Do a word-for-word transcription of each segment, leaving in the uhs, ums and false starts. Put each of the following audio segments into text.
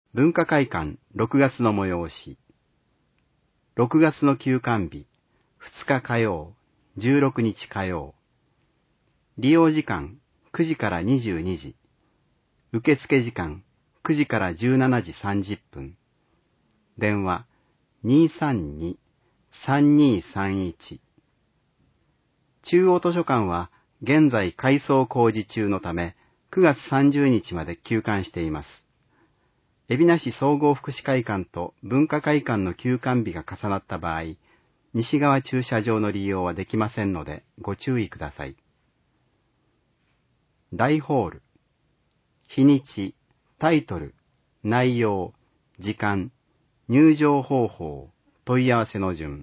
文化会館ろくがつの催し。ろくがつの休館日、ふつか火曜、じゅうろくにち火曜。利用時間くじからにじゅうにじ。受付時間くじからじゅうしちじさんじゅっぷん。電話 にーさんにーさんにーさんいち。中央図書館は現在改装工事中のためくがつさんじゅうにちまで休館しています。海老名市総合福祉会館と文化会館の休館日が重なった場合、西側駐車場の利用はできませんのでご注意ください。大ホール。日にち、タイトル、内容、時間、入場方法、問い合わせの順。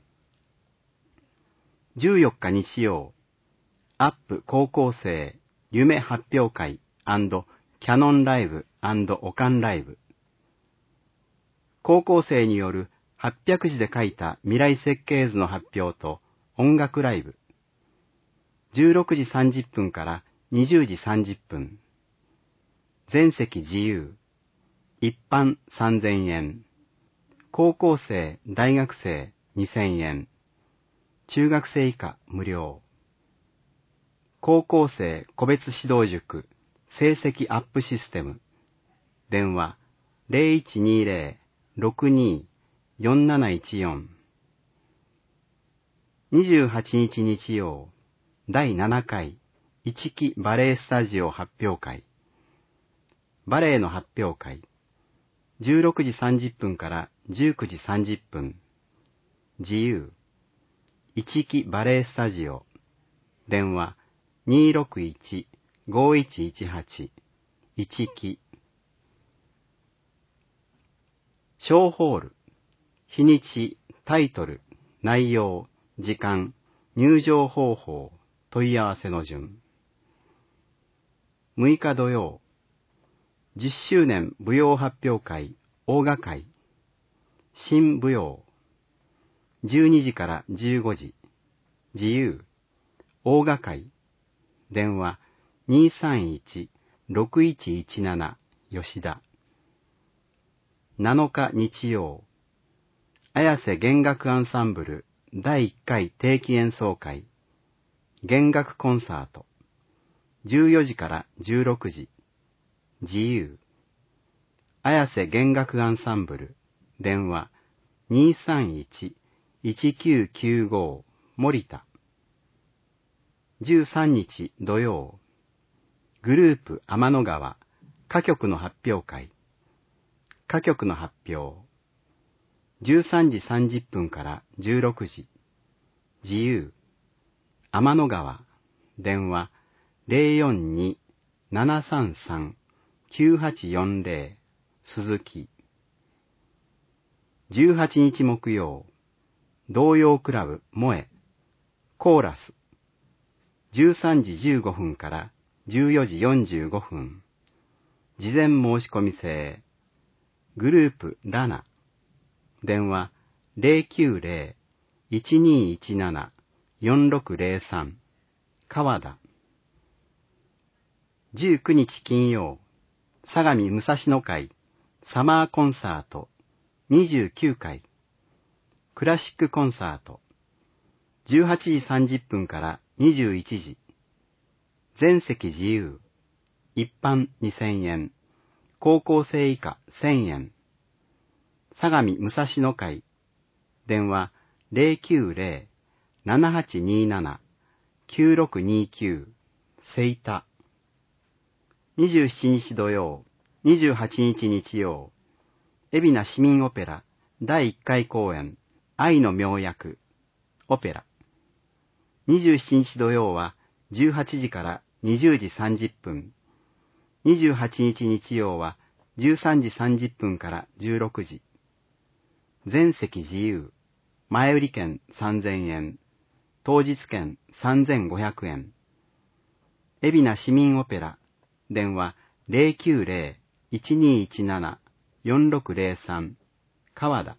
じゅうよっか日曜、アップ高校生夢発表会&キャノンライブ&オカンライブ。高校生によるはっぴゃくじで書いた未来設計図の発表と音楽ライブ。じゅうろくじさんじゅっぷんからにじゅうじさんじゅっぷん。全席自由。一般さんぜんえん。高校生、大学生にせんえん。中学生以下無料。高校生個別指導塾成績アップシステム。電話 ゼロいちにゼロ ろくにー よんなないちよん。にじゅうはちにち日曜、だいななかい一期バレエスタジオ発表会。バレエの発表会。じゅうろくじさんじゅっぷんからじゅうくじさんじゅっぷん。自由。一期バレエスタジオ。電話 にーろくいち ごいちいちはち。一期。小ホール。日にち、タイトル、内容、時間、入場方法、問い合わせの順。むいか土曜、じゅっしゅうねん舞踊発表会、大賀会。新舞踊。じゅうにじからじゅうごじ。自由。大賀会。電話 にーさんいち ろくいちいちなな 吉田。なのか日曜、綾瀬弦楽アンサンブルだいいっかい定期演奏会。弦楽コンサート。じゅうよじからじゅうろくじ。自由。綾瀬弦楽アンサンブル。電話 にーさんいち いちきゅうきゅうご 森田。じゅうさんにち土曜、グループ天の川歌曲の発表会。歌曲の発表。じゅうさんじさんじゅっぷんからじゅうろくじ。自由。天の川。電話 ゼロよんに ななさんさん きゅうはちよんゼロ 鈴木。じゅうはちにち木曜、童謡クラブ萌えコーラス。じゅうさんじじゅうごふんからじゅうよじよんじゅうごふん。事前申し込み制。グループラナ。電話 ゼロきゅうゼロ いちにいちなな よんろくゼロさん。川田。じゅうくにち金曜、相模武蔵野会サマーコンサートにじゅうきゅうかい。クラシックコンサート。じゅうはちじさんじゅっぷんからにじゅういちじ。全席自由。一般にせんえん。高校生以下せんえん。相模武蔵野会。電話 ゼロきゅうゼロ ななはちになな きゅうろくにきゅう。セイタ。にじゅうしちにち土曜、にじゅうはちにち日曜、海老名市民オペラだいいっかい公演、愛の妙薬、オペラ。にじゅうしちにち土曜はじゅうはちじからにじゅうじさんじゅっぷん。にじゅうはちにち日曜はじゅうさんじさんじゅっぷんからじゅうろくじ。全席自由。前売り券さんぜんえん。当日券さんぜんごひゃくえん。海老名市民オペラ。電話 ゼロきゅうゼロ いちにいちなな よんろくゼロさん。川田。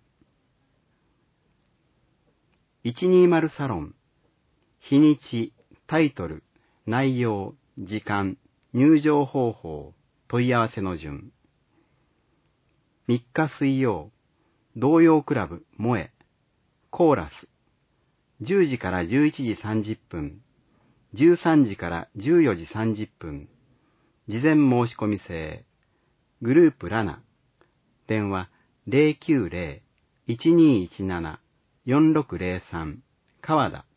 いちにーまるサロン。日にち、タイトル、内容、時間、入場方法、問い合わせの順。 みっか水曜、童謡クラブ萌え、コーラス、じゅうじからじゅういちじさんじゅっぷん、じゅうさんじからじゅうよじさんじゅっぷん、事前申し込み制、グループラナ、電話 ゼロきゅうゼロ いちにいちなな よんろくゼロさん 川田。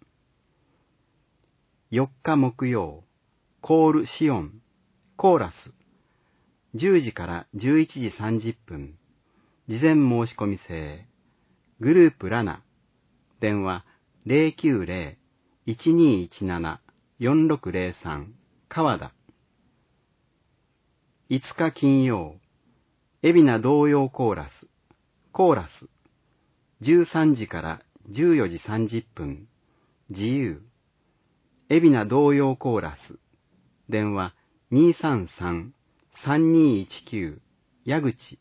よっか木曜、コールシオン、コーラス、じゅうじからじゅういちじさんじゅっぷん、事前申し込み制、グループラナ、電話 ゼロきゅうゼロ いちにいちなな よんろくゼロさん 川田。いつか金曜、海老名童謡コーラス、コーラス、じゅうさんじからじゅうよじさんじゅっぷん、自由、海老名童謡コーラス、電話 にーさんさん さんにいちきゅう 矢口。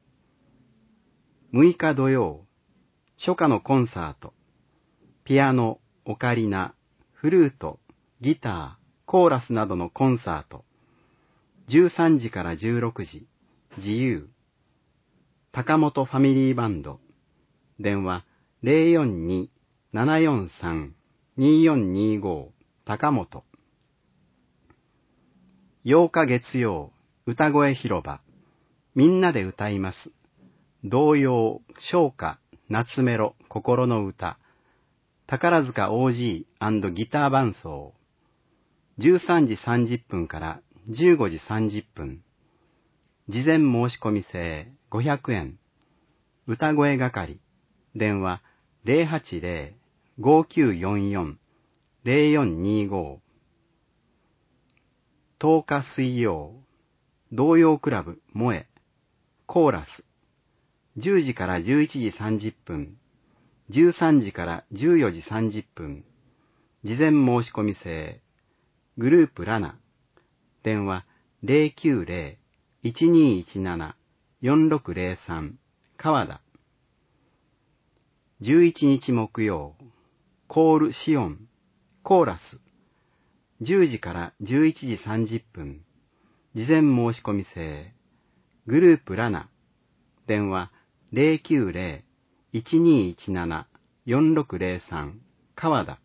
むいか土曜、初夏のコンサート、ピアノ、オカリナ、フルート、ギター、コーラスなどのコンサート、じゅうさんじからじゅうろくじ、自由、高本ファミリーバンド、電話 ゼロよんに ななよんさん によんにご 高本。ようか月曜、歌声広場、みんなで歌います。童謡、唱歌、夏メロ、心の歌、宝塚 オージー& ギター伴奏、じゅうさんじさんじゅっぷんからじゅうごじさんじゅっぷん、事前申し込み制ごひゃくえん、歌声係、電話 ゼロはちゼロ ごきゅうよんよん ゼロよんにご。とおか水曜、童謡クラブ萌え、コーラス、じゅうじからじゅういちじさんじゅっぷん、じゅうさんじからじゅうよじさんじゅっぷん、事前申し込み制、グループラナ、電話 ゼロきゅうゼロ いちにいちなな よんろくゼロさん 川田。じゅういちにち木曜、コールシオン、コーラス、じゅうじからじゅういちじさんじゅっぷん、事前申し込み制、グループラナ、電話 ゼロきゅうゼロ いちにいちなな よんろくゼロさん 川田。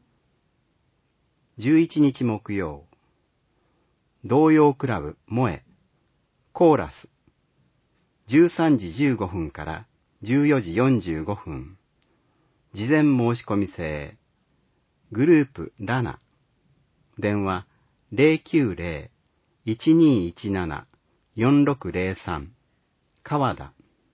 じゅういちにち木曜、童謡クラブ萌え、コーラス、じゅうさんじじゅうごふんからじゅうよじよんじゅうごふん、事前申し込み制、グループラナ、電話 ゼロきゅうゼロ いちにいちなな よんろくゼロさん 川田。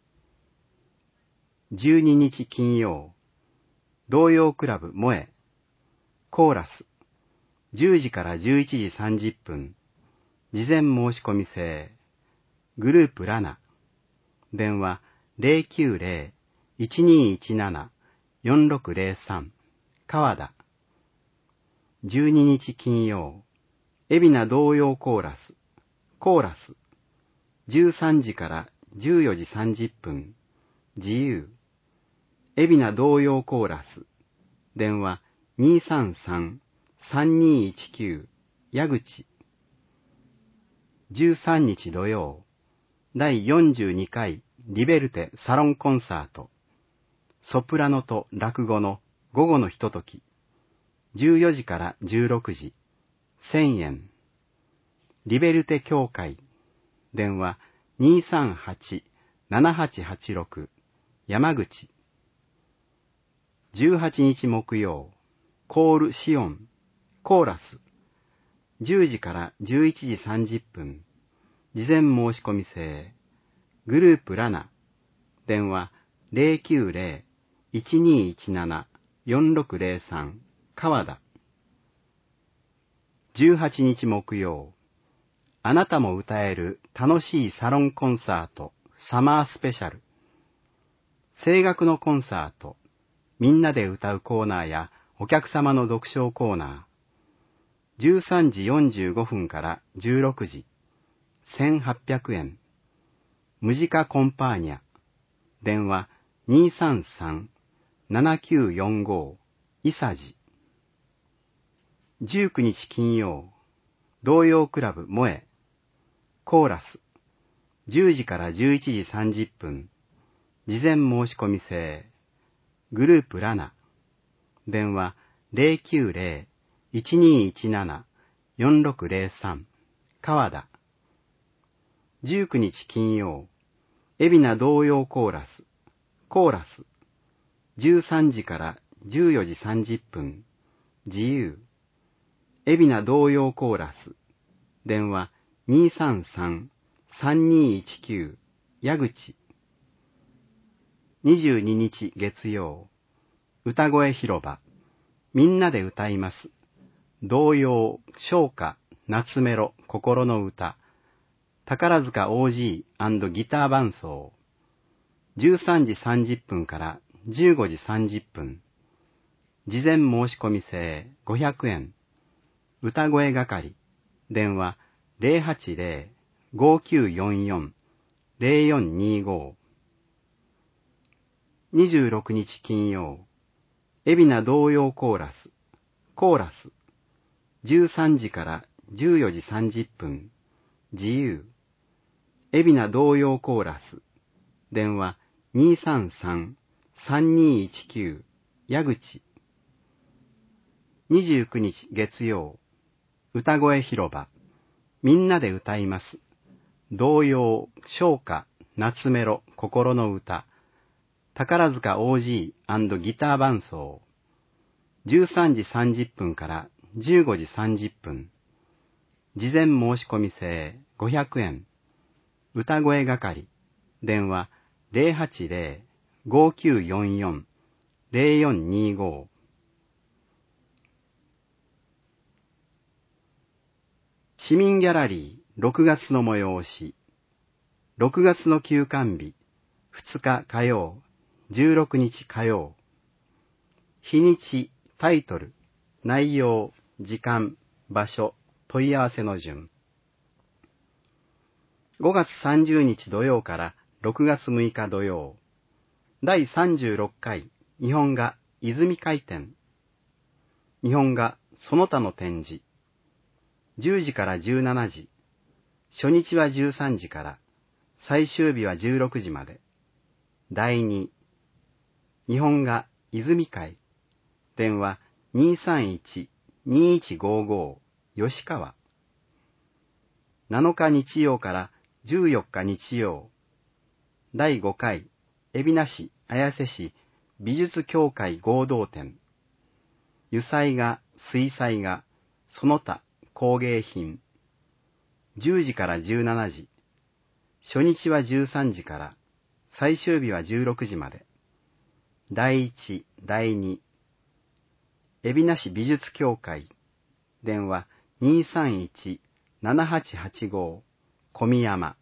じゅうににち金曜、童謡クラブ萌え、コーラス、じゅうじからじゅういちじさんじゅっぷん、事前申し込み制、グループラナ、電話 ゼロきゅうゼロ いちにいちなな よんろくゼロさん 川田。じゅうににち金曜、海老名童謡コーラス、コーラス、じゅうさんじからじゅうよじさんじゅっぷん、自由、海老名童謡コーラス、電話 にーさんさん さんにいちきゅう 矢口。じゅうさんにち土曜、だいよんじゅうにかいリベルテサロンコンサート、ソプラノと落語の午後のひととき、じゅうよじからじゅうろくじ、せんえん。リベルテ協会、電話 にーさんはち ななはちはちろく 山口。じゅうはちにち木曜、コールシオン、コーラス、じゅうじからじゅういちじさんじゅっぷん、事前申し込み制、グループラナ、電話 ゼロきゅうゼロ いちにいちなな よんろくゼロさん 川田。じゅうはちにち木曜、あなたも歌える楽しいサロンコンサートサマースペシャル。声楽のコンサート、みんなで歌うコーナーやお客様の読書コーナー。じゅうさんじよんじゅうごふんからじゅうろくじ、せんはっぴゃくえん。ムジカコンパーニャ、電話 にーさんさん ななきゅうよんご イサジ。じゅうくにち金曜、童謡クラブ萌え、コーラス、 じゅうじからじゅういちじさんじゅっぷん、事前申し込み制。グループラナ。電話 ゼロきゅうゼロ いちにいちなな よんろくゼロさん。川田。じゅうくにち金曜、海老名童謡コーラス。コーラス。じゅうさんじからじゅうよじさんじゅっぷん。自由。海老名童謡コーラス。電話 にーさんさん さんにいちきゅう。矢口。にじゅうににち月曜、歌声広場。みんなで歌います。童謡、唱歌、夏メロ、心の歌。宝塚 オージー& ギター伴奏。じゅうさんじさんじゅっぷんからじゅうごじさんじゅっぷん。事前申し込み制ごひゃくえん。歌声係。電話 ゼロはちゼロ ごきゅうよんよん ゼロよんにご。にじゅうろくにち金曜、海老名童謡コーラス。コーラス。じゅうさんじからじゅうよじさんじゅっぷん。自由。海老名童謡コーラス。電話 にーさんさん さんにいちきゅう。矢口。にじゅうくにち月曜、歌声広場。みんなで歌います。童謡、唱歌、夏メロ、心の歌。宝塚 オージー& ギター伴奏。じゅうさんじさんじゅっぷんからじゅうごじさんじゅっぷん。事前申し込み制ごひゃくえん。歌声係。電話 ゼロはちゼロ ごきゅうよんよん ゼロよんにご。市民ギャラリーろくがつの催し。ろくがつの休館日、ふつか火曜、じゅうろくにち火曜。日にち、タイトル、内容、時間、場所、問い合わせの順。ごがつさんじゅうにち土曜からろくがつむいか土曜。だいさんじゅうろっかい日本画泉会展。日本画その他の展示。じゅうじからじゅうしちじ。初日はじゅうさんじから、最終日はじゅうろくじまで。だいに。日本画泉会。電話 にーさんいち にーいちごご 吉川。なのか日曜からじゅうよっか日曜。だいごかい海老名市綾瀬市美術協会合同展。油彩画、水彩画、その他工芸品。じゅうじからじゅうしちじ。初日はじゅうさんじから、最終日はじゅうろくじまで。だいいち、だいに。海老名市美術協会。電話 にーさんいち ななはちはちご 小宮山。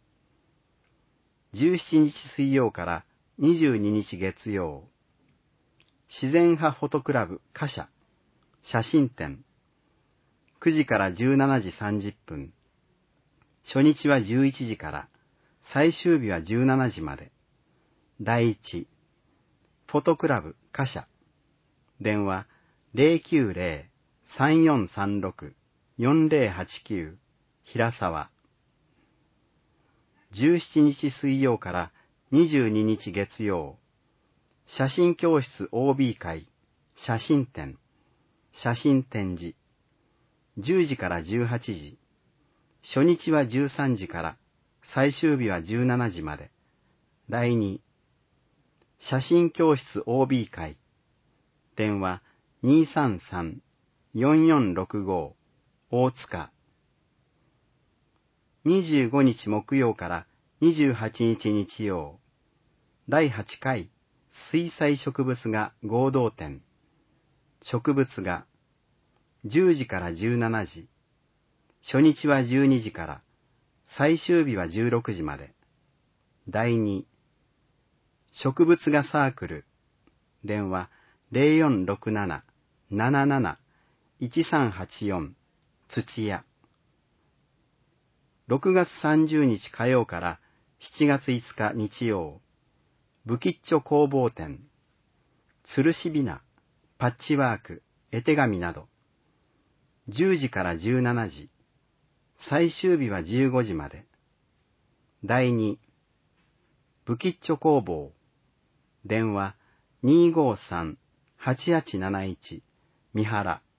じゅうしちにち水曜からにじゅうににち月曜。自然派フォトクラブ華社。写真展。くじからじゅうしちじさんじゅっぷん。初日はじゅういちじから、最終日はじゅうしちじまで。だいいち。フォトクラブ華社。電話 ゼロきゅうゼロ さんよんさんろく よんゼロはちきゅう 平沢。じゅうしちにち水曜からにじゅうににち月曜。写真教室 オービー 会。写真展。写真展示。じゅうじからじゅうはちじ。初日はじゅうさんじから、最終日はじゅうしちじまで。だいに。写真教室 オービー 会。電話 にーさんさん よんよんろくご 大塚。にじゅうごにち木曜からにじゅうはちにち日曜。だいはちかい水彩植物画合同展。植物画。じゅうじからじゅうしちじ。初日はじゅうにじから、最終日はじゅうろくじまで。だいに。植物画サークル。電話 ゼロよんろくなな なななな いちさんはちよん 土屋。ろくがつさんじゅうにち火曜からしちがついつか日曜。ブキッチョ工房展。吊るしびな、パッチワーク、絵手紙など。じゅうじからじゅうしちじ。最終日はじゅうごじまで。 だいに、ブキッチョ工房、電話 にーごーさん はちはちなないち、三原